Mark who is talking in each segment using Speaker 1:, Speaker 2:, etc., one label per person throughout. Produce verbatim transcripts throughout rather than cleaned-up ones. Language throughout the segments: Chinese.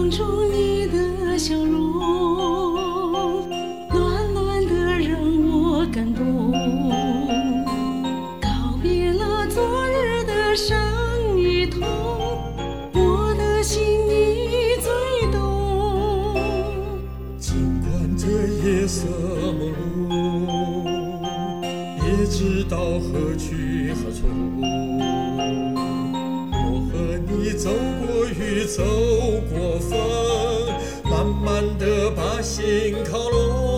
Speaker 1: 望中你的笑容，暖暖的让我感动。告别了昨日的伤与痛，我的心你最懂。
Speaker 2: 尽管这夜色朦胧，也知道何去何从。我和你走过雨，走过风，慢慢地把心靠拢。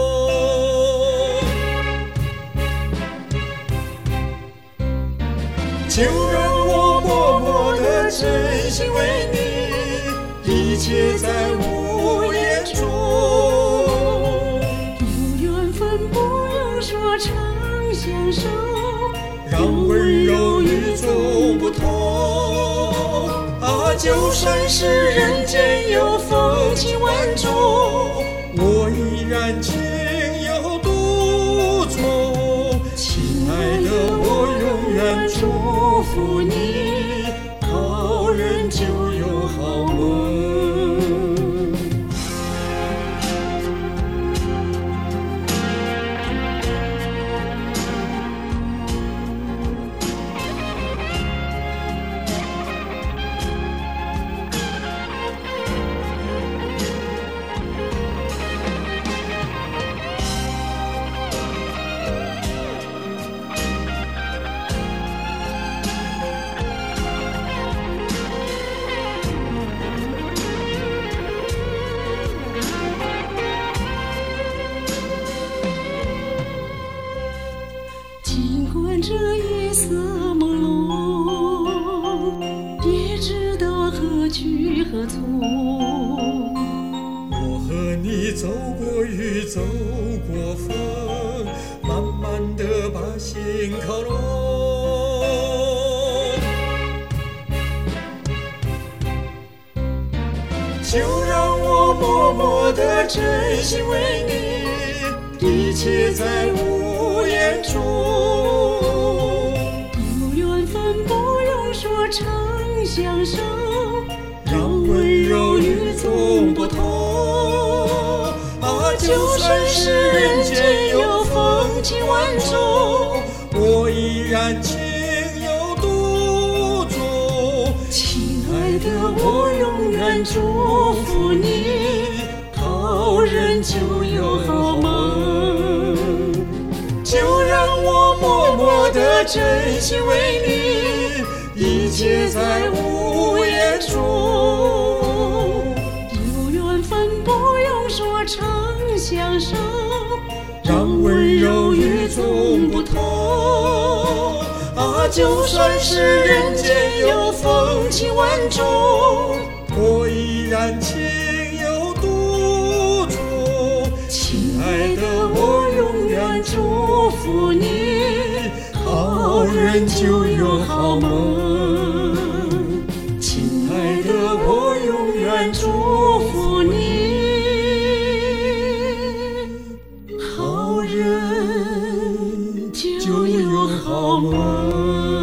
Speaker 2: 就让我默默地真心为你，一切在无言中。
Speaker 1: 有缘分不用说长相守，
Speaker 2: 让温柔与众不同。啊，就算是人间有风情万种，我依然情有独钟。亲爱的，我永远祝福你，好人就有好梦。
Speaker 1: 尽管这夜色朦胧，也知道何去何从。
Speaker 2: 我和你走过雨，走过风，慢慢地把心靠拢。就让我默默地真心为你，一切在无言中。
Speaker 1: 有缘分不用说长相守，
Speaker 2: 让温柔与众不同。啊，就算是人间有风情万种，我依然情有独钟。亲爱的，我永远祝福你，好人就有好梦。就让我默默地真心为你，一切在无言中。
Speaker 1: 有缘分不用说长相守，
Speaker 2: 让温柔与众不同。啊，就算是人间有风情万种，我依然情有独钟。亲爱的，我永远祝福你，好人就有好梦。亲爱的，我永远祝福你，好人就有好梦。